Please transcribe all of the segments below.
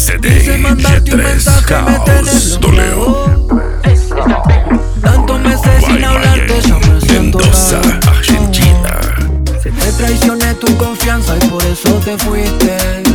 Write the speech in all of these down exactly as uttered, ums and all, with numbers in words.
C D G tres House W. Tantos meses sin hablarte, ya me siento Mendoza, raro. Argentina. Se te traicioné tu confianza y por eso te fuiste.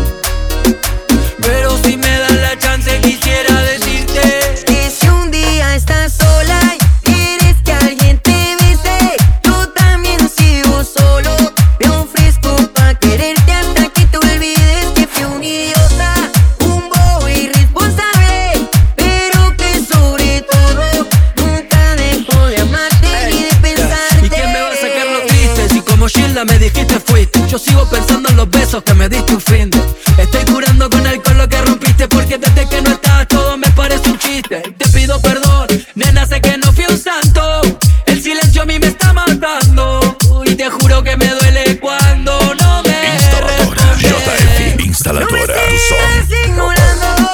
Pero si me das la chance quisiera decirte que si un día estás sola y quieres que alguien te bese, yo también sigo solo. Me ofrezco pa' quererte hasta que te olvides que fui un idiota, un bobo irresponsable, pero que sobre todo nunca dejo de amarte ni de pensarte. ¿Y quién me va a sacar lo triste? Si como Gilda me dijiste fuiste. Yo sigo pensando en los besos que me diste un fin de. Estoy curando con alcohol lo que rompiste, porque desde que no estás todo me parece un chiste. Te pido perdón, nena, sé que no fui un santo. El silencio a mí me está matando y te juro que me duele cuando no me Instaladora respondes. J F, instaladora tu son. Sigues ignorando,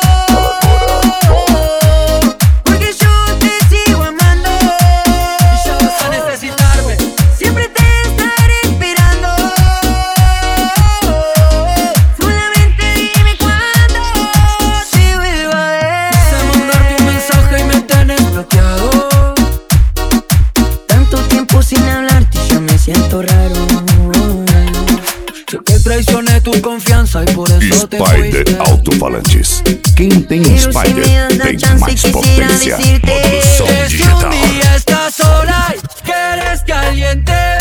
porque yo te sigo amando. Ya vas a necesitarme. Siempre te estaré esperando. Solamente dime cuándo te vuelva a ver. Quise mandarte un mensaje y me tenés bloqueado. Tanto tiempo sin hablarte y ya me siento raro. Sé que traicioné tu confianza y por eso te Spider fuiste. Alto-Falantes. Quem tem Pero si Spider me das la tem chance mais quisiera potência. decirte Produção Que si un digital. día estás sola y quieres que alguien te